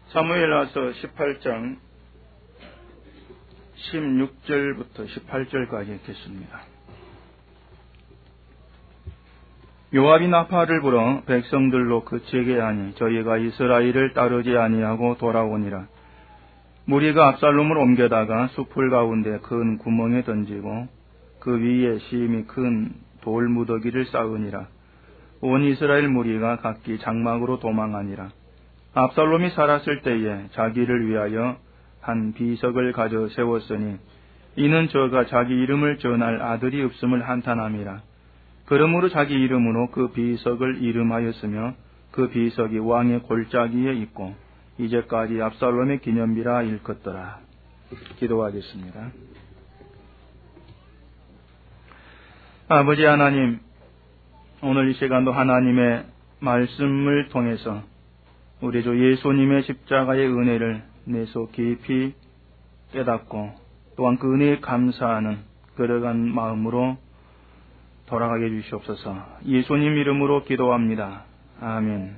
사무엘하서 18장 16절부터 18절까지 읽겠습니다. 요압이 나팔을 불어 백성들로 그치게 하니 저희가 이스라엘을 따르지 아니하고 돌아오니라. 무리가 압살롬을 옮겨다가 숲을 가운데 큰 구멍에 던지고 그 위에 심히 큰 돌무더기를 쌓으니라. 온 이스라엘 무리가 각기 장막으로 도망하니라. 압살롬이 살았을 때에 자기를 위하여 한 비석을 가져 세웠으니 이는 저가 자기 이름을 전할 아들이 없음을 한탄함이라. 그러므로 자기 이름으로 그 비석을 이름하였으며 그 비석이 왕의 골짜기에 있고 이제까지 압살롬의 기념비라 일컫더라. 기도하겠습니다. 아버지 하나님, 오늘 이 시간도 하나님의 말씀을 통해서 우리 주 예수님의 십자가의 은혜를 내소 깊이 깨닫고 또한 그 은혜에 감사하는 그러한 마음으로 돌아가게 해주시옵소서. 예수님 이름으로 기도합니다. 아멘.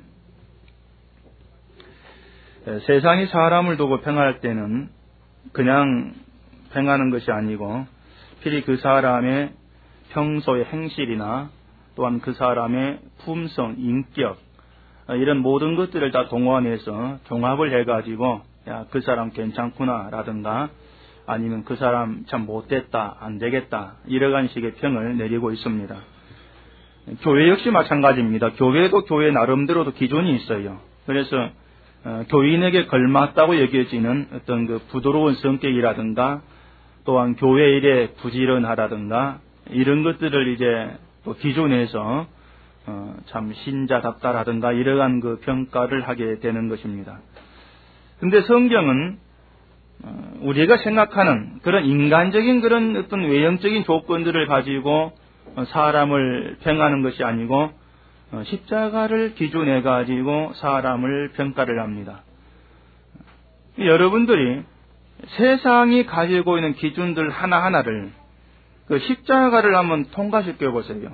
세상이 사람을 두고 평할 때는 그냥 평하는 것이 아니고 필히 그 사람의 평소의 행실이나 또한 그 사람의 품성, 인격 이런 모든 것들을 다 동원해서 종합을 해가지고 야, 그 사람 괜찮구나 라든가 아니면 그 사람 참 못됐다, 안 되겠다 이러한 식의 평을 내리고 있습니다. 교회 역시 마찬가지입니다. 교회도 교회 나름대로도 기준이 있어요. 그래서 교인에게 걸맞다고 여겨지는 어떤 그 부드러운 성격이라든가 또한 교회 일에 부지런하다든가 이런 것들을 이제 또 기준에서 참 신자답다라든가 이러한 그 평가를 하게 되는 것입니다. 근데 성경은 우리가 생각하는 그런 인간적인 그런 어떤 외형적인 조건들을 가지고 사람을 평하는 것이 아니고 십자가를 기준해 가지고 사람을 평가를 합니다. 여러분들이 세상이 가지고 있는 기준들 하나하나를 그 십자가를 한번 통과시켜 보세요.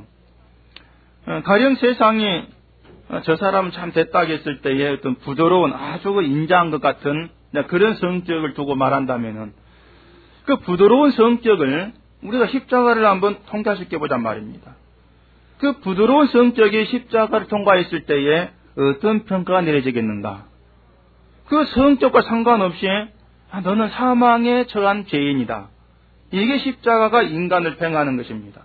가령 세상이 저 사람 참 됐다 했을 때의 어떤 부드러운 아주 그 인자한 것 같은 그런 성격을 두고 말한다면은 그 부드러운 성격을 우리가 십자가를 한번 통과시켜 보자 말입니다. 그 부드러운 성격이 십자가를 통과했을 때에 어떤 평가가 내려지겠는가? 그 성격과 상관없이 너는 사망에 처한 죄인이다. 이게 십자가가 인간을 평하는 것입니다.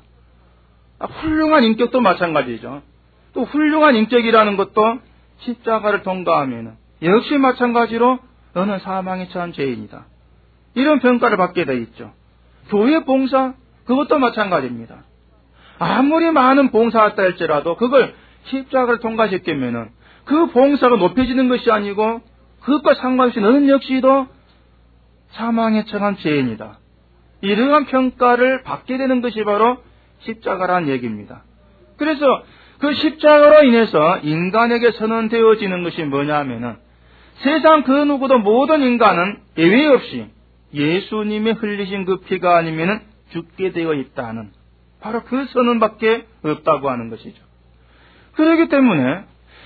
훌륭한 인격도 마찬가지죠. 또 훌륭한 인격이라는 것도 십자가를 통과하면 역시 마찬가지로 너는 사망에 처한 죄인이다. 이런 평가를 받게 되어 있죠. 교회 봉사 그것도 마찬가지입니다. 아무리 많은 봉사했다 할지라도 그걸 십자가를 통과시키면은 그 봉사가 높여지는 것이 아니고 그것과 상관없이 너는 역시도 사망에 처한 죄인이다. 이러한 평가를 받게 되는 것이 바로 십자가라는 얘기입니다. 그래서 그 십자가로 인해서 인간에게 선언되어지는 것이 뭐냐 하면은 세상 그 누구도 모든 인간은 예외 없이 예수님의 흘리신 그 피가 아니면은 죽게 되어 있다는 바로 그 선언밖에 없다고 하는 것이죠. 그렇기 때문에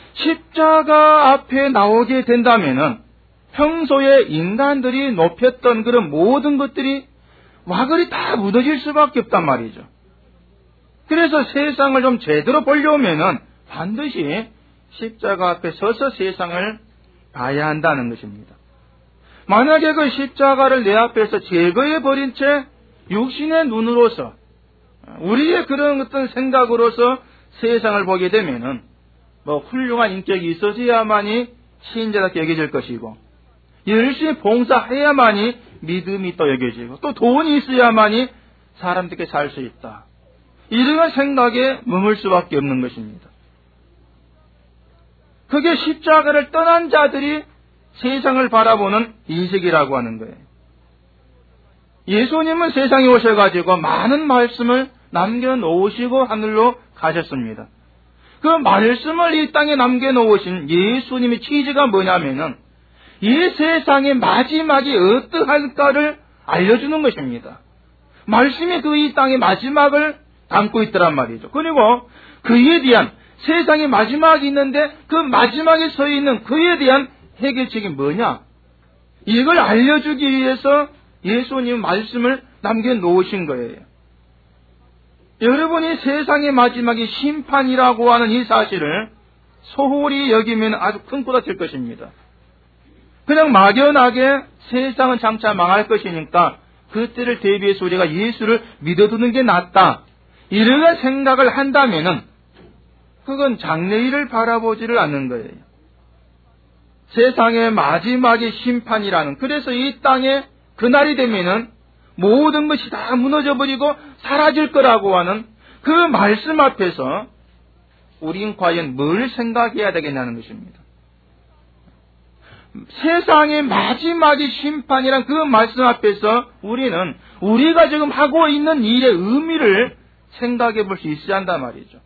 십자가 앞에 나오게 된다면은 평소에 인간들이 높였던 그런 모든 것들이 와그리 다 무너질 수밖에 없단 말이죠. 그래서 세상을 좀 제대로 보려면은 반드시 십자가 앞에 서서 세상을 봐야 한다는 것입니다. 만약에 그 십자가를 내 앞에서 제거해 버린 채 육신의 눈으로서 우리의 그런 어떤 생각으로서 세상을 보게 되면은 훌륭한 인격이 있어야만이 신자답게 여겨질 것이고 열심히 봉사해야만이 믿음이 또 여겨지고 또 돈이 있어야만이 사람들께 살 수 있다. 이러한 생각에 머물 수밖에 없는 것입니다. 그게 십자가를 떠난 자들이 세상을 바라보는 인식이라고 하는 거예요. 예수님은 세상에 오셔가지고 많은 말씀을 남겨놓으시고 하늘로 가셨습니다. 그 말씀을 이 땅에 남겨놓으신 예수님의 취지가 뭐냐면은 이 세상의 마지막이 어떠할까를 알려주는 것입니다. 말씀이 그 이 땅의 마지막을 담고 있더란 말이죠. 그리고 그에 대한 세상의 마지막이 있는데 그 마지막에 서 있는 그에 대한 해결책이 뭐냐? 이걸 알려주기 위해서 예수님 말씀을 남겨놓으신 거예요. 여러분이 세상의 마지막이 심판이라고 하는 이 사실을 소홀히 여기면 아주 큰 꼬다 될 것입니다. 그냥 막연하게 세상은 장차 망할 것이니까 그때를 대비해서 우리가 예수를 믿어두는 게 낫다, 이런 생각을 한다면은 그건 장래일을 바라보지를 않는 거예요. 세상의 마지막이 심판이라는, 그래서 이 땅에 그날이 되면은 모든 것이 다 무너져버리고 사라질 거라고 하는 그 말씀 앞에서 우린 과연 뭘 생각해야 되겠냐는 것입니다. 세상의 마지막이 심판이란 그 말씀 앞에서 우리는 우리가 지금 하고 있는 일의 의미를 생각해 볼 수 있어야 한단 말이죠.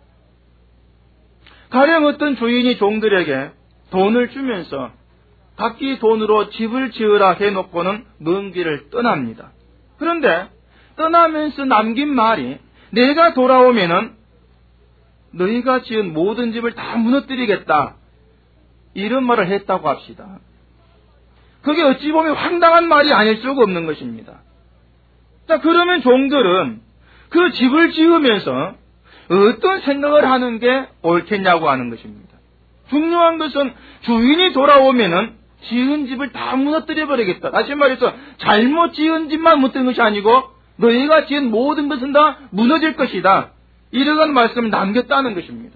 가령 어떤 주인이 종들에게 돈을 주면서 각기 돈으로 집을 지으라 해놓고는 먼 길을 떠납니다. 그런데 떠나면서 남긴 말이, 내가 돌아오면은 너희가 지은 모든 집을 다 무너뜨리겠다, 이런 말을 했다고 합시다. 그게 어찌 보면 황당한 말이 아닐 수가 없는 것입니다. 자, 그러면 종들은 그 집을 지으면서 어떤 생각을 하는 게 옳겠냐고 하는 것입니다. 중요한 것은 주인이 돌아오면은 지은 집을 다 무너뜨려 버리겠다. 다시 말해서 잘못 지은 집만 무너뜨린 것이 아니고 너희가 지은 모든 것은 다 무너질 것이다, 이러한 말씀을 남겼다는 것입니다.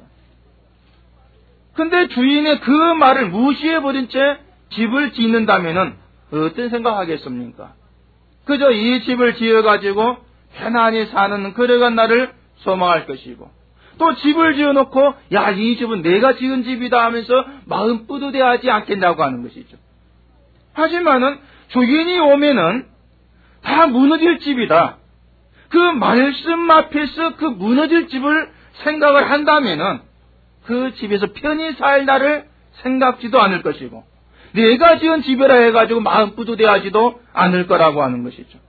근데 주인의 그 말을 무시해버린 채 집을 짓는다면은 어떤 생각하겠습니까? 그저 이 집을 지어가지고 편안히 사는 그러한 날을 소망할 것이고, 또 집을 지어놓고 야, 이 집은 내가 지은 집이다 하면서 마음 뿌듯해하지 않겠냐고 하는 것이죠. 하지만은 주인이 오면은 다 무너질 집이다, 그 말씀 앞에서 그 무너질 집을 생각을 한다면은 그 집에서 편히 살 날을 생각지도 않을 것이고, 내가 지은 집이라 해가지고 마음 뿌듯해하지도 않을 거라고 하는 것이죠.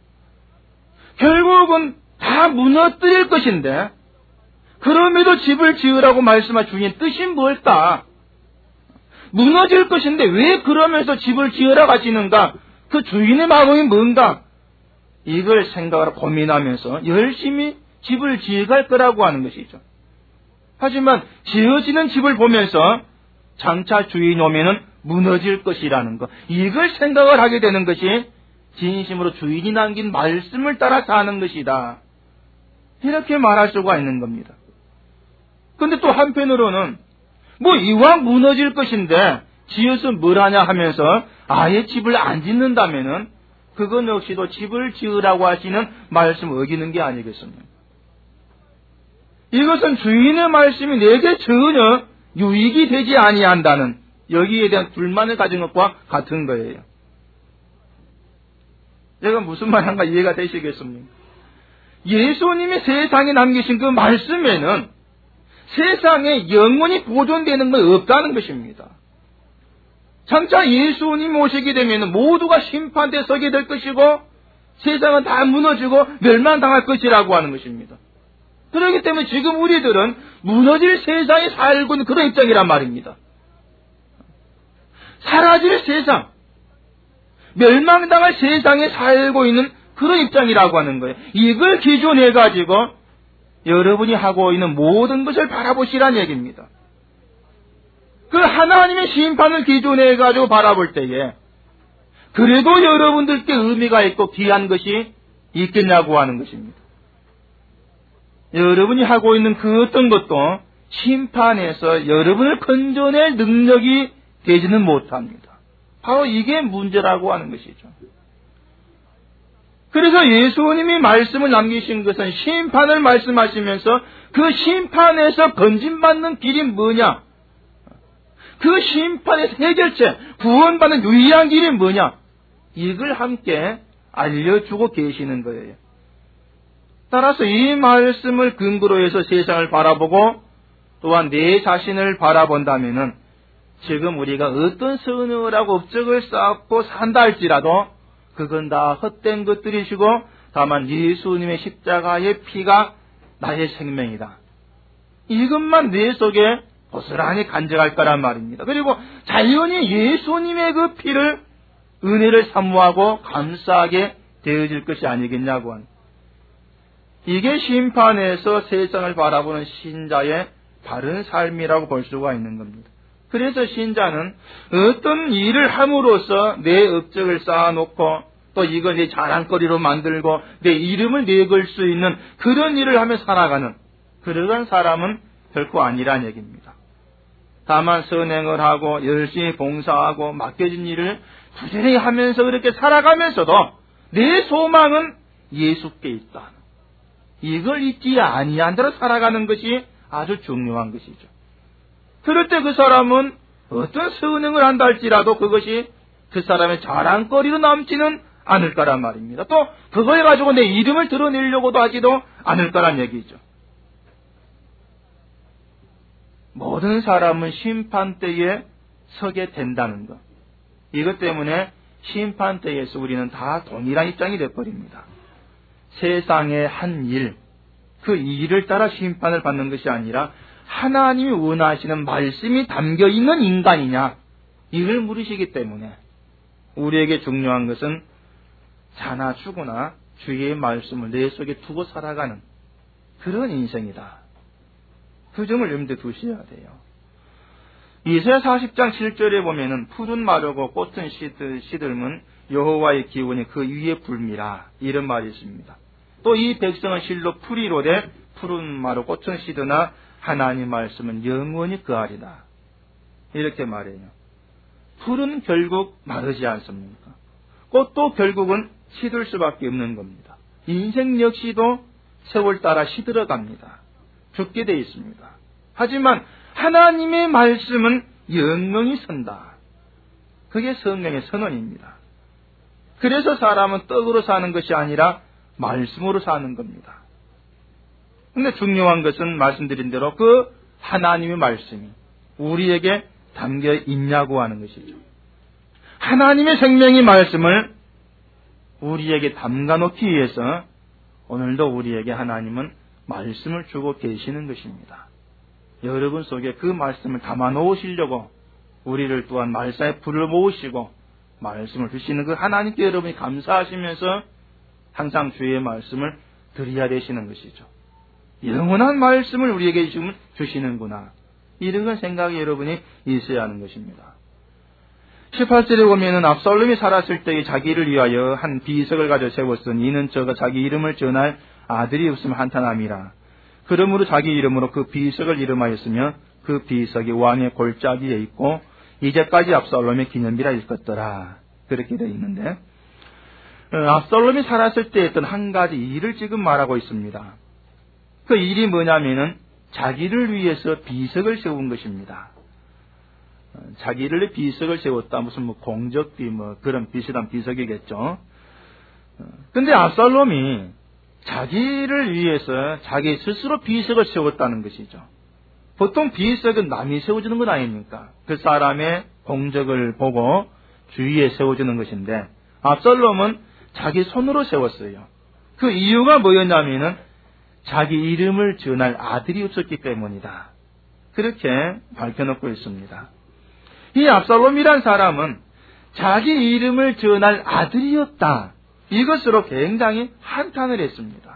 결국은 다 무너뜨릴 것인데 그럼에도 집을 지으라고 말씀한 주인의 뜻이 뭘까? 무너질 것인데 왜 그러면서 집을 지으라고 하시는가? 그 주인의 마음이 뭔가? 이걸 생각하고 고민하면서 열심히 집을 지어갈 거라고 하는 것이죠. 하지만 지어지는 집을 보면서 장차 주인이 오면은 무너질 것이라는 것, 이걸 생각을 하게 되는 것이 진심으로 주인이 남긴 말씀을 따라 사는 것이다, 이렇게 말할 수가 있는 겁니다. 근데 또 한편으로는 뭐 이왕 무너질 것인데 지어서 뭘 하냐 하면서 아예 집을 안 짓는다면은 그건 역시도 집을 지으라고 하시는 말씀을 어기는 게 아니겠습니까? 이것은 주인의 말씀이 내게 전혀 유익이 되지 아니한다는, 여기에 대한 불만을 가진 것과 같은 거예요. 제가 무슨 말 한가 이해가 되시겠습니까? 예수님이 세상에 남기신 그 말씀에는 세상에 영원히 보존되는 건 없다는 것입니다. 장차 예수님 오시게 되면 모두가 심판대에 서게 될 것이고 세상은 다 무너지고 멸망당할 것이라고 하는 것입니다. 그렇기 때문에 지금 우리들은 무너질 세상에 살고 있는 그런 입장이란 말입니다. 사라질 세상, 멸망당할 세상에 살고 있는 그런 입장이라고 하는 거예요. 이걸 기준해가지고 여러분이 하고 있는 모든 것을 바라보시라는 얘기입니다. 그 하나님의 심판을 기준해가지고 바라볼 때에 그래도 여러분들께 의미가 있고 귀한 것이 있겠냐고 하는 것입니다. 여러분이 하고 있는 그 어떤 것도 심판에서 여러분을 건져낼 능력이 되지는 못합니다. 바로 이게 문제라고 하는 것이죠. 그래서 예수님이 말씀을 남기신 것은 심판을 말씀하시면서 그 심판에서 건진받는 길이 뭐냐? 그 심판에서 해결책, 구원받는 유일한 길이 뭐냐? 이걸 함께 알려주고 계시는 거예요. 따라서 이 말씀을 근거로 해서 세상을 바라보고 또한 내 자신을 바라본다면은 지금 우리가 어떤 선을 하고 업적을 쌓고 산다 할지라도 그건 다 헛된 것들이시고 다만 예수님의 십자가의 피가 나의 생명이다, 이것만 내 속에 고스란히 간직할 거란 말입니다. 그리고 자연히 예수님의 그 피를 은혜를 사모하고 감사하게 되어질 것이 아니겠냐고 하는. 이게 심판에서 세상을 바라보는 신자의 바른 삶이라고 볼 수가 있는 겁니다. 그래서 신자는 어떤 일을 함으로써 내 업적을 쌓아놓고 또 이걸 내 자랑거리로 만들고 내 이름을 내걸 수 있는 그런 일을 하며 살아가는 그러한 사람은 결코 아니란 얘기입니다. 다만 선행을 하고 열심히 봉사하고 맡겨진 일을 부지런히 하면서 그렇게 살아가면서도 내 소망은 예수께 있다. 이걸 잊지 아니한 대로 살아가는 것이 아주 중요한 것이죠. 그럴 때 그 사람은 어떤 선행을 한다 할지라도 그것이 그 사람의 자랑거리로 남지는 않을 거란 말입니다. 또 그거에 가지고 내 이름을 드러내려고도 하지도 않을 거란 얘기죠. 모든 사람은 심판대에 서게 된다는 것. 이것 때문에 심판대에서 우리는 다 동일한 입장이 되어버립니다. 세상의 한 일, 그 일을 따라 심판을 받는 것이 아니라 하나님이 원하시는 말씀이 담겨있는 인간이냐, 이걸 물으시기 때문에 우리에게 중요한 것은 자나 죽으나 주의 말씀을 내 속에 두고 살아가는 그런 인생이다. 그 점을 염두에 두셔야 돼요. 이사야 40장 7절에 보면은 푸른 마르고 꽃은 시들면 여호와의 기운이 그 위에 불미라, 이런 말이 있습니다. 또 이 백성은 실로 풀이로되 푸른 마르고 꽃은 시드나 하나님 말씀은 영원히 그하리라, 이렇게 말해요. 풀은 결국 마르지 않습니까? 꽃도 결국은 시들 수밖에 없는 겁니다. 인생 역시도 세월 따라 시들어갑니다. 죽게 되어 있습니다. 하지만 하나님의 말씀은 영원히 선다. 그게 성령의 선언입니다. 그래서 사람은 떡으로 사는 것이 아니라 말씀으로 사는 겁니다. 그런데 중요한 것은 말씀드린 대로 그 하나님의 말씀이 우리에게 담겨 있냐고 하는 것이죠. 하나님의 생명의 말씀을 우리에게 담가 놓기 위해서 오늘도 우리에게 하나님은 말씀을 주고 계시는 것입니다. 여러분 속에 그 말씀을 담아 놓으시려고 우리를 또한 말씀에 불을 모으시고 말씀을 주시는 그 하나님께 여러분이 감사하시면서 항상 주의 말씀을 드려야 되시는 것이죠. 영원한 말씀을 우리에게 주시는구나, 이런 생각이 여러분이 있어야 하는 것입니다. 18절에 보면은 압살롬이 살았을 때에 자기를 위하여 한 비석을 가져 세웠으니 이는 저가 자기 이름을 전할 아들이 없으면 한탄함이라. 그러므로 자기 이름으로 그 비석을 이름하였으며 그 비석이 왕의 골짜기에 있고 이제까지 압살롬의 기념비라 일컫더라, 그렇게 되어 있는데, 압살롬이 살았을 때 했던 한 가지 일을 지금 말하고 있습니다. 그 일이 뭐냐면은 자기를 위해서 비석을 세운 것입니다. 자기를 비석을 세웠다, 무슨 공적비 그런 비슷한 비석이겠죠. 근데 압살롬이 자기를 위해서 자기 스스로 비석을 세웠다는 것이죠. 보통 비석은 남이 세워주는 건 아닙니까? 그 사람의 공적을 보고 주위에 세워주는 것인데 압살롬은 자기 손으로 세웠어요. 그 이유가 뭐였냐면은 자기 이름을 전할 아들이 없었기 때문이다, 그렇게 밝혀놓고 있습니다. 이 압살롬이란 사람은 자기 이름을 전할 아들이었다, 이것으로 굉장히 한탄을 했습니다.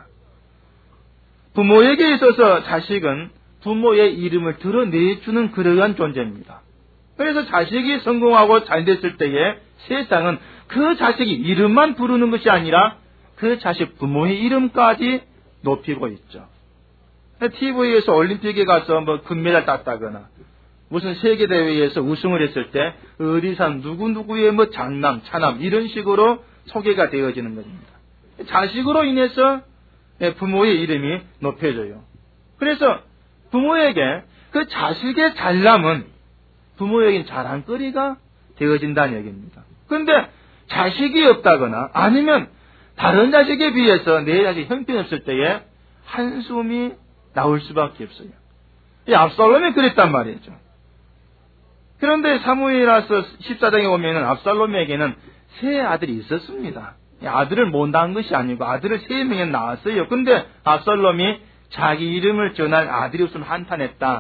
부모에게 있어서 자식은 부모의 이름을 드러내주는 그러한 존재입니다. 그래서 자식이 성공하고 잘 됐을 때에 세상은 그 자식이 이름만 부르는 것이 아니라 그 자식 부모의 이름까지 높이고 있죠. TV에서 올림픽에 가서 금메달 땄다거나 무슨 세계대회에서 우승을 했을 때 어디서 누구누구의 장남, 차남 이런 식으로 소개가 되어지는 것입니다. 자식으로 인해서 부모의 이름이 높여져요. 그래서 부모에게 그 자식의 잘남은 부모에겐 자랑거리가 되어진다는 얘기입니다. 그런데 자식이 없다거나 아니면 다른 자식에 비해서 내 자식이 형편없을 때에 한숨이 나올 수밖에 없어요. 이 압살롬이 그랬단 말이죠. 그런데 사무엘하서 14장에 보면은 압살롬에게는 세 아들이 있었습니다. 아들을 못 낳은 것이 아니고 아들을 3명이 낳았어요. 근데 압살롬이 자기 이름을 전할 아들이 없으면 한탄했다,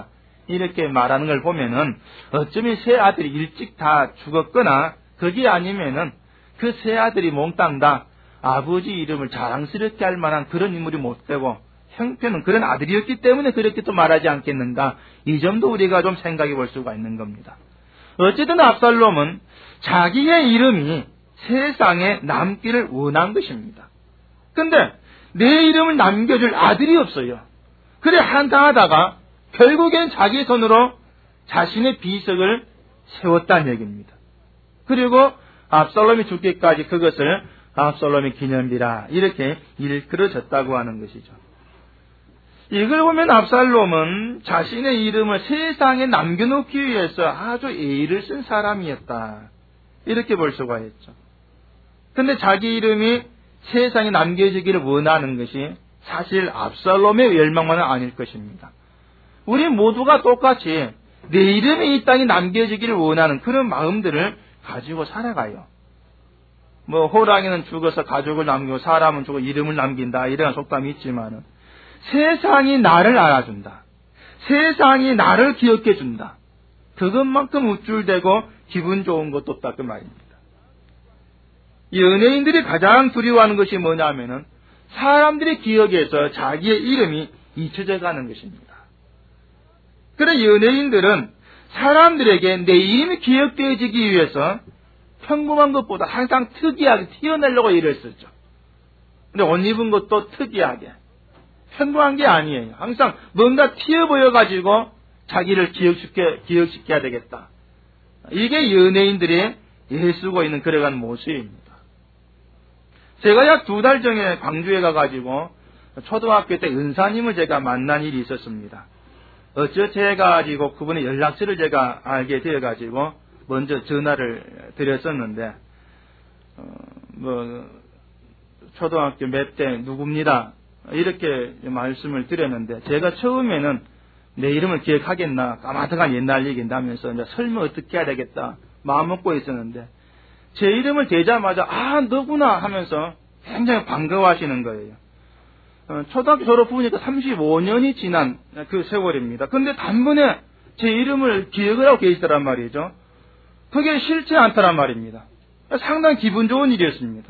이렇게 말하는 걸 보면은 어쩌면 세 아들이 일찍 다 죽었거나 그게 아니면은 그 세 아들이 몽땅 다 아버지 이름을 자랑스럽게 할 만한 그런 인물이 못 되고 형편은 그런 아들이었기 때문에 그렇게 또 말하지 않겠는가. 이 점도 우리가 좀 생각해 볼 수가 있는 겁니다. 어쨌든 압살롬은 자기의 이름이 세상에 남기를 원한 것입니다. 근데 내 이름을 남겨줄 아들이 없어요. 그래 한탄하다가 결국엔 자기 손으로 자신의 비석을 세웠다는 얘기입니다. 그리고 압살롬이 죽기까지 그것을 압살롬의 기념비라 이렇게 일컬어졌다고 하는 것이죠. 이걸 보면 압살롬은 자신의 이름을 세상에 남겨놓기 위해서 아주 애를 쓴 사람이었다. 이렇게 볼 수가 있죠. 근데 자기 이름이 세상에 남겨지기를 원하는 것이 사실 압살롬의 열망만은 아닐 것입니다. 우리 모두가 똑같이 내 이름이 이 땅에 남겨지기를 원하는 그런 마음들을 가지고 살아가요. 호랑이는 죽어서 가족을 남기고 사람은 죽어 이름을 남긴다 이런 속담이 있지만은 세상이 나를 알아준다. 세상이 나를 기억해준다. 그것만큼 우쭐대고 기분 좋은 것도 없다 그 말입니다. 연예인들이 가장 두려워하는 것이 뭐냐면은 사람들의 기억에서 자기의 이름이 잊혀져 가는 것입니다. 그래 연예인들은 사람들에게 내 이름이 기억되어지기 위해서 평범한 것보다 항상 특이하게 튀어내려고 일을 쓰죠. 근데 옷 입은 것도 특이하게. 평범한 게 아니에요. 항상 뭔가 튀어 보여가지고 자기를 기억시켜야 되겠다. 이게 연예인들이 애쓰고 있는 그래간 모습입니다. 제가 약 2달 전에 광주에 가가지고 초등학교 때 은사님을 제가 만난 일이 있었습니다. 어쩌지 해가지고 그분의 연락처를 제가 알게 되어가지고 먼저 전화를 드렸었는데, 초등학교 몇 대 누굽니다. 이렇게 말씀을 드렸는데, 제가 처음에는 내 이름을 기억하겠나, 까마득한 옛날 얘기인다면서 이제 설명 어떻게 해야 되겠다, 마음 먹고 있었는데, 제 이름을 대자마자, 너구나 하면서 굉장히 반가워하시는 거예요. 초등학교 졸업 후니까 35년이 지난 그 세월입니다. 근데 단번에 제 이름을 기억을 하고 계시더란 말이죠. 그게 싫지 않더란 말입니다. 상당히 기분 좋은 일이었습니다.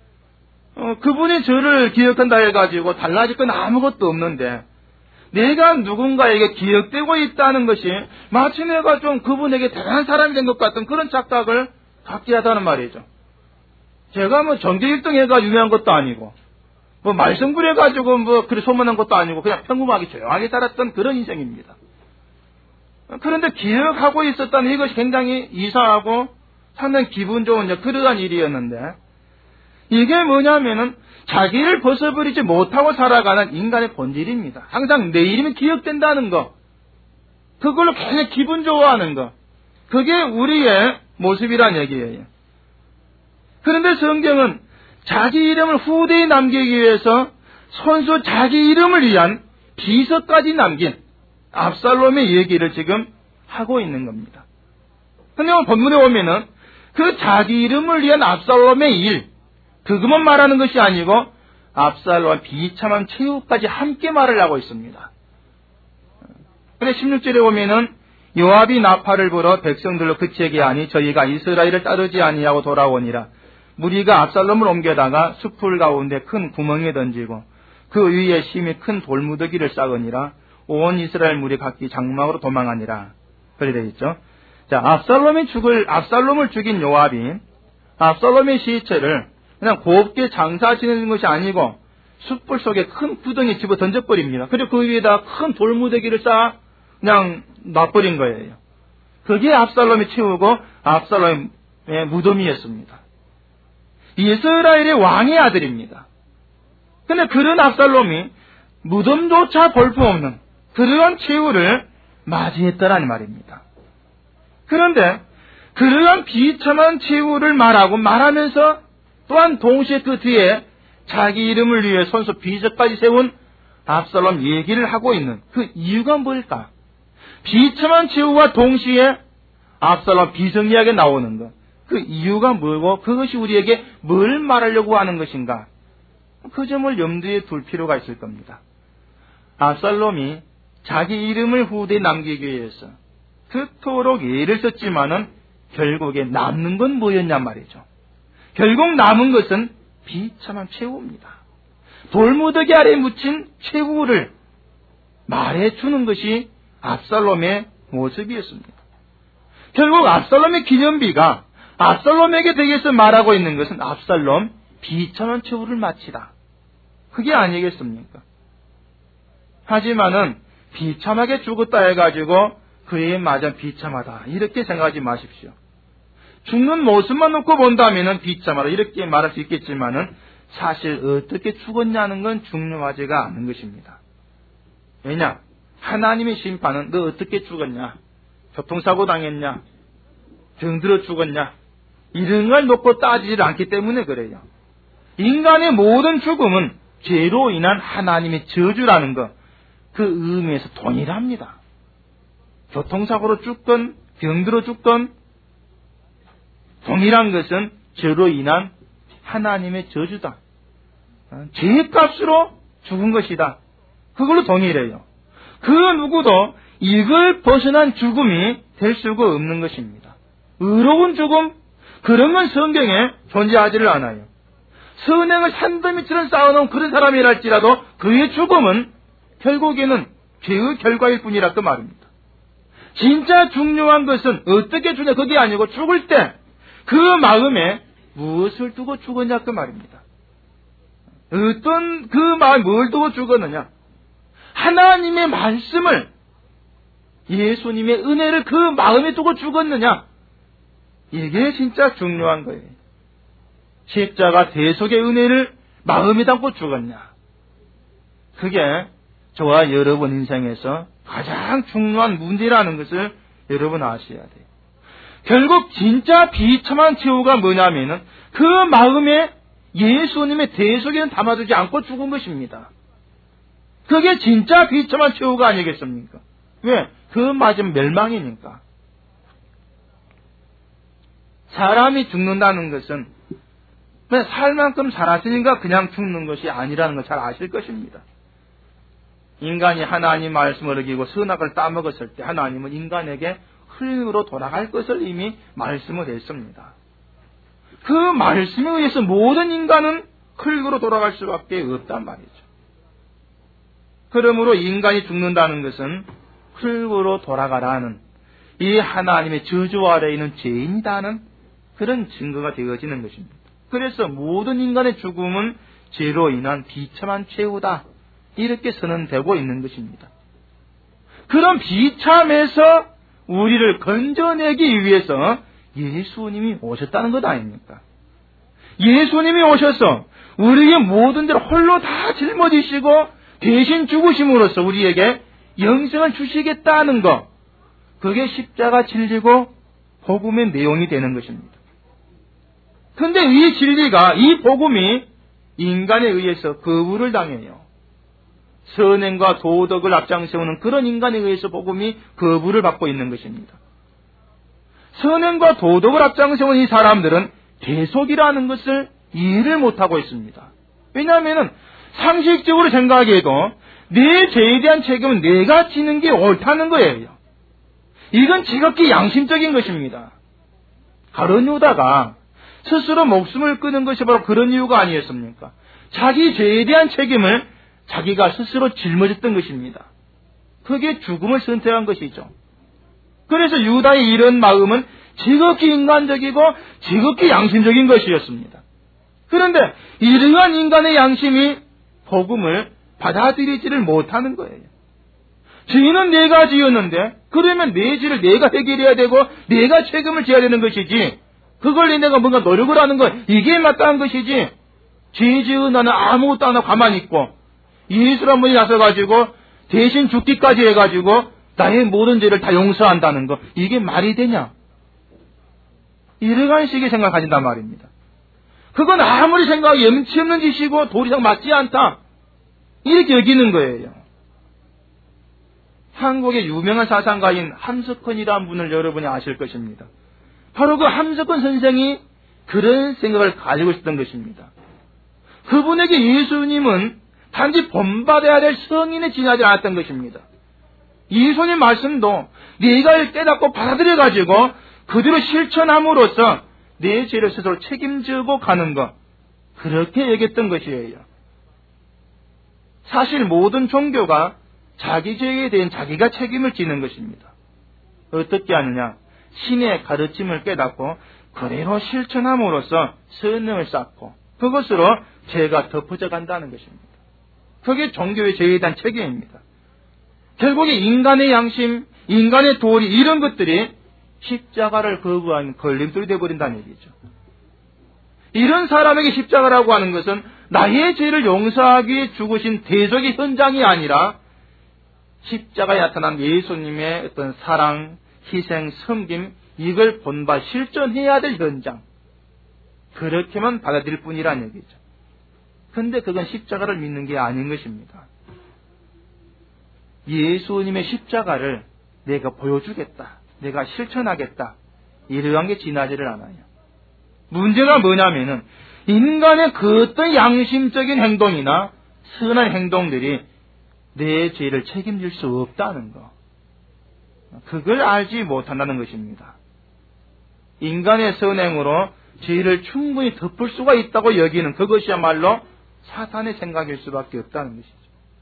그분이 저를 기억한다 해가지고 달라질 건 아무것도 없는데 내가 누군가에게 기억되고 있다는 것이 마치 내가 좀 그분에게 대단한 사람이 된 것 같은 그런 착각을 갖게 하다는 말이죠. 제가 전교 1등 해가 유명한 것도 아니고 말썽 부려가지고 그래 소문난 것도 아니고 그냥 평범하게 조용하게 살았던 그런 인생입니다. 그런데 기억하고 있었다는 이것이 굉장히 이상하고 상당히 기분 좋은 그러한 일이었는데 이게 뭐냐면은 자기를 벗어버리지 못하고 살아가는 인간의 본질입니다. 항상 내 이름이 기억된다는 거, 그걸로 굉장히 기분 좋아하는 거, 그게 우리의 모습이란 얘기예요. 그런데 성경은 자기 이름을 후대에 남기기 위해서 손수 자기 이름을 위한 비서까지 남긴 압살롬의 얘기를 지금 하고 있는 겁니다. 근데 오늘 본문에 보면은 그 자기 이름을 위한 압살롬의 일, 그것만 말하는 것이 아니고 압살롬 비참한 최후까지 함께 말을 하고 있습니다. 근데 16절에 보면은 요압이 나팔을 불어 백성들로 그치게 하니 저희가 이스라엘을 따르지 아니하고 돌아오니라. 무리가 압살롬을 옮겨다가 숲풀 가운데 큰 구멍에 던지고 그 위에 심히 큰 돌무더기를 쌓으니라. 온 이스라엘 무리 각기 장막으로 도망하니라. 그래 되어 있죠. 자, 압살롬을 죽인 요압이 압살롬의 시체를 그냥 곱게 장사 지내는 것이 아니고 숯불 속에 큰 구덩이에 집어 던져버립니다. 그리고 그 위에다 큰 돌무더기를 쌓아 그냥 놔버린 거예요. 그게 압살롬이 채우고 압살롬의 무덤이었습니다. 이스라엘의 왕의 아들입니다. 근데 그런 압살롬이 무덤조차 볼품없는 그러한 최후를 맞이했다라는 말입니다. 그런데 그러한 비참한 최후를 말하면서 또한 동시에 그 뒤에 자기 이름을 위해 손수 비석까지 세운 압살롬 얘기를 하고 있는 그 이유가 뭘까? 비참한 최후와 동시에 압살롬 비석 이야기가 나오는 것, 그 이유가 뭐고 그것이 우리에게 뭘 말하려고 하는 것인가? 그 점을 염두에 둘 필요가 있을 겁니다. 압살롬이 자기 이름을 후대에 남기기 위해서 그토록 애를 썼지만은 결국에 남는 건 뭐였냐 말이죠. 결국 남은 것은 비참한 최후입니다. 돌무더기 아래에 묻힌 최후를 말해주는 것이 압살롬의 모습이었습니다. 결국 압살롬의 기념비가 압살롬에게 대해서 말하고 있는 것은 압살롬 비참한 최후를 마치라. 그게 아니겠습니까? 하지만은 비참하게 죽었다 해가지고 그에 맞아 비참하다 이렇게 생각하지 마십시오. 죽는 모습만 놓고 본다면은 비참하다 이렇게 말할 수 있겠지만은 사실 어떻게 죽었냐는 건 중요하지가 않은 것입니다. 왜냐? 하나님의 심판은 너 어떻게 죽었냐? 교통사고 당했냐? 병들어 죽었냐? 이런 걸 놓고 따지질 않기 때문에 그래요. 인간의 모든 죽음은 죄로 인한 하나님의 저주라는 것, 그 의미에서 동일합니다. 교통사고로 죽건 병들어 죽건 동일한 것은 죄로 인한 하나님의 저주다. 죄값으로 죽은 것이다. 그걸로 동일해요. 그 누구도 이걸 벗어난 죽음이 될 수가 없는 것입니다. 의로운 죽음, 그런 건 성경에 존재하지를 않아요. 선행을 산더미처럼 쌓아놓은 그런 사람이랄지라도 그의 죽음은 결국에는 죄의 결과일 뿐이라 그 말입니다. 진짜 중요한 것은 어떻게 죽냐 그게 아니고 죽을 때 그 마음에 무엇을 두고 죽었냐 그 말입니다. 어떤 그 마음에 뭘 두고 죽었느냐? 하나님의 말씀을, 예수님의 은혜를 그 마음에 두고 죽었느냐? 이게 진짜 중요한 거예요. 십자가 대속의 은혜를 마음에 담고 죽었냐? 그게 저와 여러분 인생에서 가장 중요한 문제라는 것을 여러분 아셔야 돼요. 결국 진짜 비참한 최후가 뭐냐면은 그 마음에 예수님의 대속에는 담아두지 않고 죽은 것입니다. 그게 진짜 비참한 최후가 아니겠습니까? 왜? 그 맞으면 멸망이니까. 사람이 죽는다는 것은 살 만큼 살았으니까 그냥 죽는 것이 아니라는 걸 잘 아실 것입니다. 인간이 하나님 말씀을 어기고 선악을 따먹었을 때 하나님은 인간에게 흙으로 돌아갈 것을 이미 말씀을 했습니다. 그 말씀에 의해서 모든 인간은 흙으로 돌아갈 수밖에 없단 말이죠. 그러므로 인간이 죽는다는 것은 흙으로 돌아가라는 이 하나님의 저주 아래에 있는 죄인이라는 그런 증거가 되어지는 것입니다. 그래서 모든 인간의 죽음은 죄로 인한 비참한 최후다. 이렇게 선언되고 있는 것입니다. 그런 비참에서 우리를 건져내기 위해서 예수님이 오셨다는 것 아닙니까? 예수님이 오셔서 우리에게 모든 죄를 홀로 다 짊어지시고 대신 죽으심으로써 우리에게 영생을 주시겠다는 것, 그게 십자가 진리고 복음의 내용이 되는 것입니다. 그런데 이 진리가, 이 복음이 인간에 의해서 거부를 당해요. 선행과 도덕을 앞장세우는 그런 인간에 의해서 복음이 거부를 받고 있는 것입니다. 선행과 도덕을 앞장세우는 이 사람들은 대속이라는 것을 이해를 못하고 있습니다. 왜냐하면 상식적으로 생각해도 내 죄에 대한 책임은 내가 지는 게 옳다는 거예요. 이건 지극히 양심적인 것입니다. 가룟 유다가 스스로 목숨을 끊은 것이 바로 그런 이유가 아니었습니까? 자기 죄에 대한 책임을 자기가 스스로 짊어졌던 것입니다. 그게 죽음을 선택한 것이죠. 그래서 유다의 이런 마음은 지극히 인간적이고 지극히 양심적인 것이었습니다. 그런데 이러한 인간의 양심이 복음을 받아들이지를 못하는 거예요. 죄는 내가 지었는데 그러면 내 죄를 내가 해결해야 되고 내가 책임을 져야 되는 것이지, 그걸 내가 뭔가 노력을 하는 것, 이게 마땅한 것이지, 죄 지은 나는 아무것도 안 하고 가만히 있고 예수 한 분이 나서가지고 대신 죽기까지 해가지고 나의 모든 죄를 다 용서한다는 거, 이게 말이 되냐? 이러한 식의 생각을 가진단 말입니다. 그건 아무리 생각하기 염치 없는 짓이고 도리상 맞지 않다, 이렇게 여기는 거예요. 한국의 유명한 사상가인 함석헌이라는 분을 여러분이 아실 것입니다. 바로 그 함석헌 선생이 그런 생각을 가지고 있었던 것입니다. 그분에게 예수님은 단지 본받아야 될 성인에 지나지 않았던 것입니다. 예수님 말씀도 네가 깨닫고 받아들여가지고 그대로 실천함으로써 내 죄를 스스로 책임지고 가는 것, 그렇게 얘기했던 것이에요. 사실 모든 종교가 자기 죄에 대한 자기가 책임을 지는 것입니다. 어떻게 하느냐? 신의 가르침을 깨닫고 그대로 실천함으로써 성령을 쌓고 그것으로 죄가 덮어져 간다는 것입니다. 그게 종교의 죄에 대한 책임입니다. 결국에 인간의 양심, 인간의 도리 이런 것들이 십자가를 거부한 걸림돌이 되어버린다는 얘기죠. 이런 사람에게 십자가라고 하는 것은 나의 죄를 용서하기 위해 죽으신 대속의 현장이 아니라 십자가에 나타난 예수님의 어떤 사랑, 희생, 섬김 이걸 본바 실존해야 될 현장, 그렇게만 받아들일 뿐이라는 얘기죠. 그런데 그건 십자가를 믿는 게 아닌 것입니다. 예수님의 십자가를 내가 보여주겠다, 내가 실천하겠다, 이러한 게 지나지를 않아요. 문제가 뭐냐면은 인간의 그 어떤 양심적인 행동이나 선한 행동들이 내 죄를 책임질 수 없다는 거, 그걸 알지 못한다는 것입니다. 인간의 선행으로 죄를 충분히 덮을 수가 있다고 여기는 그것이야말로 사탄의 생각일 수밖에 없다는 것이죠.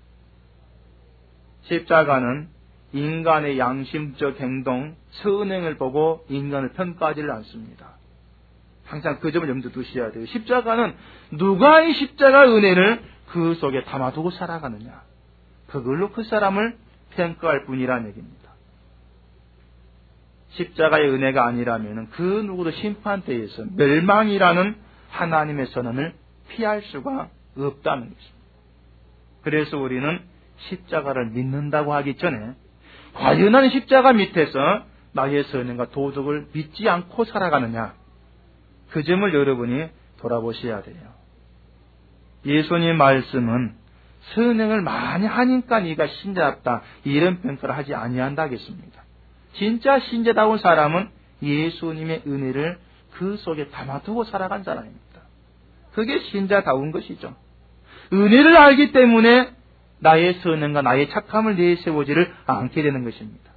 십자가는 인간의 양심적 행동, 선행을 보고 인간을 평가하지를 않습니다. 항상 그 점을 염두에 두셔야 돼요. 십자가는 누가 이 십자가 은혜를 그 속에 담아두고 살아가느냐, 그걸로 그 사람을 평가할 뿐이라는 얘기입니다. 십자가의 은혜가 아니라면 그 누구도 심판대에서 멸망이라는 하나님의 선언을 피할 수가 없다는 것입니다. 그래서 우리는 십자가를 믿는다고 하기 전에 과연 십자가 밑에서 나의 선행과 도덕을 믿지 않고 살아가느냐, 그 점을 여러분이 돌아보셔야 돼요. 예수님 말씀은 선행을 많이 하니까 네가 신자답다 이런 평가를 하지 아니한다 하겠습니다. 진짜 신자다운 사람은 예수님의 은혜를 그 속에 담아두고 살아간 사람입니다. 그게 신자다운 것이죠. 은혜를 알기 때문에 나의 선행과 나의 착함을 내세우지를 않게 되는 것입니다.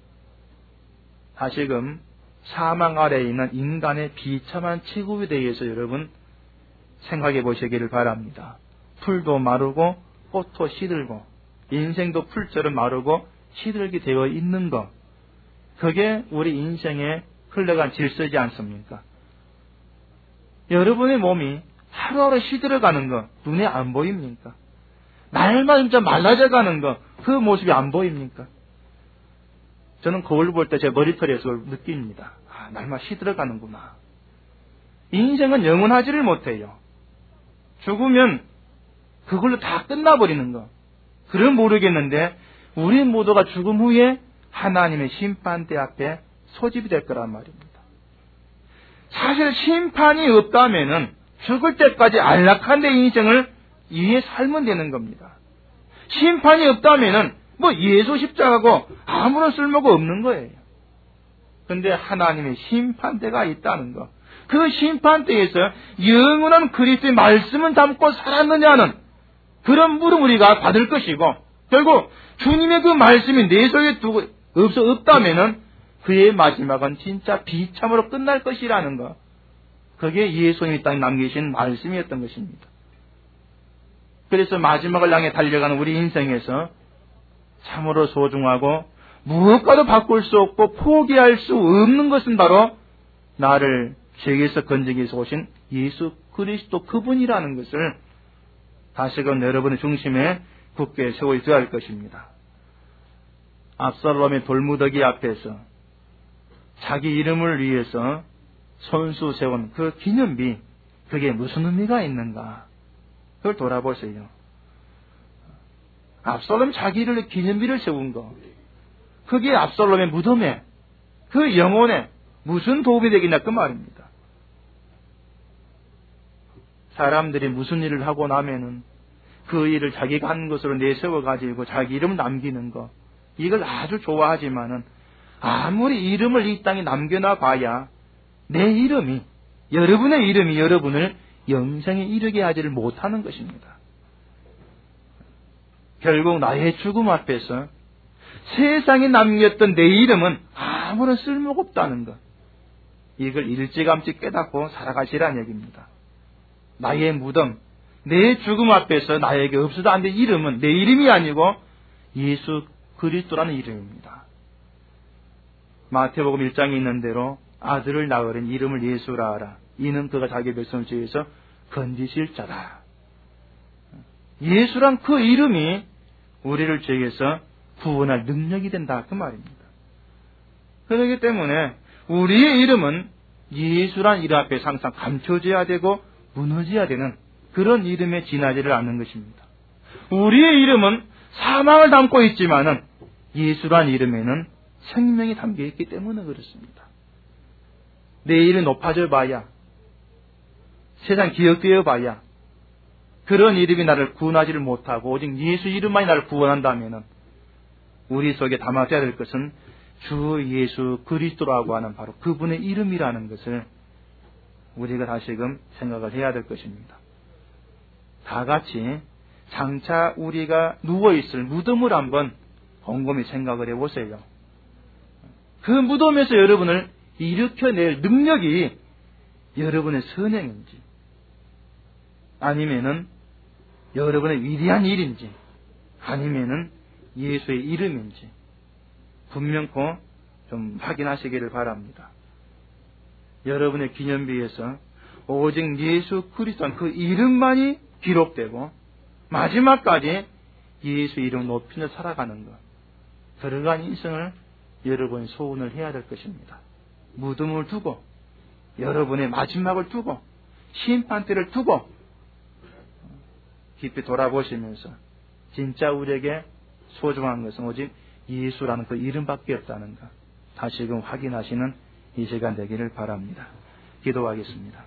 다시금 사망 아래에 있는 인간의 비참한 체구에 대해서 여러분 생각해 보시기를 바랍니다. 풀도 마르고 꽃도 시들고 인생도 풀처럼 마르고 시들게 되어 있는 것, 그게 우리 인생에 흘러간 질서지 않습니까? 여러분의 몸이 하루하루 시들어가는 것 눈에 안 보입니까? 날마다 진짜 말라져가는 것, 그 모습이 안 보입니까? 저는 거울 볼 때 제 머리털에서 그걸 느낍니다. 아, 날마다 시들어가는구나. 인생은 영원하지를 못해요. 죽으면 그걸로 다 끝나버리는 거. 그럼 모르겠는데 우리 모두가 죽음 후에 하나님의 심판대 앞에 소집이 될 거란 말입니다. 사실 심판이 없다면은 죽을 때까지 안락한 내 인생을 위해 살면 되는 겁니다. 심판이 없다면은 예수 십자가고 아무런 쓸모가 없는 거예요. 그런데 하나님의 심판대가 있다는 거, 그 심판대에서 영원한 그리스도의 말씀을 담고 살았느냐는 그런 물음 우리가 받을 것이고, 결국 주님의 그 말씀이 내 속에 없다면은 그의 마지막은 진짜 비참으로 끝날 것이라는 것, 그게 예수님이 땅에 남기신 말씀이었던 것입니다. 그래서 마지막을 향해 달려가는 우리 인생에서 참으로 소중하고 무엇과도 바꿀 수 없고 포기할 수 없는 것은 바로 나를 죄에서 건지기 위해서 오신 예수 그리스도 그분이라는 것을 다시금 여러분의 중심에 굳게 세워줘야 할 것입니다. 압살롬의 돌무더기 앞에서 자기 이름을 위해서 손수 세운 그 기념비, 그게 무슨 의미가 있는가, 그걸 돌아보세요. 압살롬 자기 이름의 기념비를 세운 거, 그게 압살롬의 무덤에, 그 영혼에 무슨 도움이 되겠냐 그 말입니다. 사람들이 무슨 일을 하고 나면은 그 일을 자기가 한 것으로 내세워가지고 자기 이름 남기는 거, 이걸 아주 좋아하지만은 아무리 이름을 이 땅에 남겨놔 봐야 내 이름이, 여러분의 이름이 여러분을 영생에 이르게 하지를 못하는 것입니다. 결국 나의 죽음 앞에서 세상에 남겼던 내 이름은 아무런 쓸모가 없다는 것. 이걸 일찌감치 깨닫고 살아가시라는 얘기입니다. 나의 무덤, 내 죽음 앞에서 나에게 없어도 안 될 이름은 내 이름이 아니고 예수 그리스도라는 이름입니다. 마태복음 1장에 있는 대로 아들을 낳으린 이름을 예수라 하라. 이는 그가 자기 백성을 죄에서 건지실 자다. 예수란 그 이름이 우리를 죄에서 구원할 능력이 된다. 그 말입니다. 그렇기 때문에 우리의 이름은 예수란 이름 앞에 항상 감춰져야 되고 무너져야 되는 그런 이름에 지나지를 않는 것입니다. 우리의 이름은 사망을 담고 있지만은 예수란 이름에는 생명이 담겨 있기 때문에 그렇습니다. 내 이름이 높아져 봐야, 세상 기억되어 봐야 그런 이름이 나를 구원하지를 못하고 오직 예수 이름만이 나를 구원한다면은 우리 속에 담아져야 될 것은 주 예수 그리스도라고 하는 바로 그분의 이름이라는 것을 우리가 다시금 생각을 해야 될 것입니다. 다 같이 장차 우리가 누워있을 무덤을 한번 곰곰이 생각을 해보세요. 그 무덤에서 여러분을 일으켜낼 능력이 여러분의 선행인지 아니면은 여러분의 위대한 일인지 아니면은 예수의 이름인지 분명코 좀 확인하시기를 바랍니다. 여러분의 기념비에서 오직 예수 그리스도 그 이름만이 기록되고 마지막까지 예수 이름 높이며 살아가는 것, 들어간 인생을 여러분이 소원을 해야 될 것입니다. 무덤을 두고 여러분의 마지막을 두고 심판대를 두고 깊이 돌아보시면서 진짜 우리에게 소중한 것은 오직 예수라는 그 이름밖에 없다는 것 다시금 확인하시는 이 시간 되기를 바랍니다. 기도하겠습니다.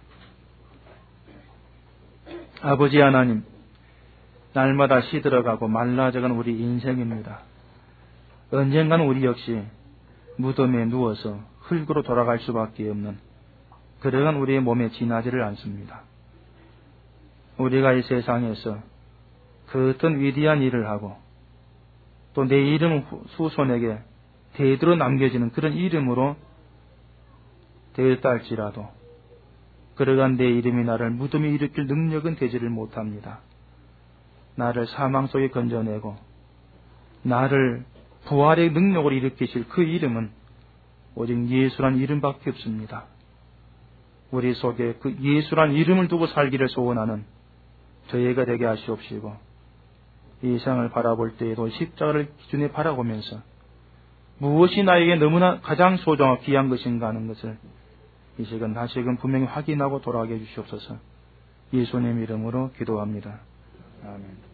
아버지 하나님, 날마다 시들어가고 말라져간 우리 인생입니다. 언젠가는 우리 역시 무덤에 누워서 흙으로 돌아갈 수밖에 없는 그러한 우리의 몸에 지나지를 않습니다. 우리가 이 세상에서 그 어떤 위대한 일을 하고 또 내 이름 후손에게 대대로 남겨지는 그런 이름으로 되었다 할지라도 그러한 내 이름이 나를 무덤에 일으킬 능력은 되지를 못합니다. 나를 사망 속에 건져내고 나를 부활의 능력으로 일으키실 그 이름은 오직 예수란 이름밖에 없습니다. 우리 속에 그 예수란 이름을 두고 살기를 소원하는 저희가 되게 하시옵시고 이 세상을 바라볼 때에도 십자가를 기준에 바라보면서 무엇이 나에게 너무나 가장 소중하고 귀한 것인가 하는 것을 이 시간 다시금 분명히 확인하고 돌아가게 해주시옵소서. 예수님 이름으로 기도합니다. 아멘.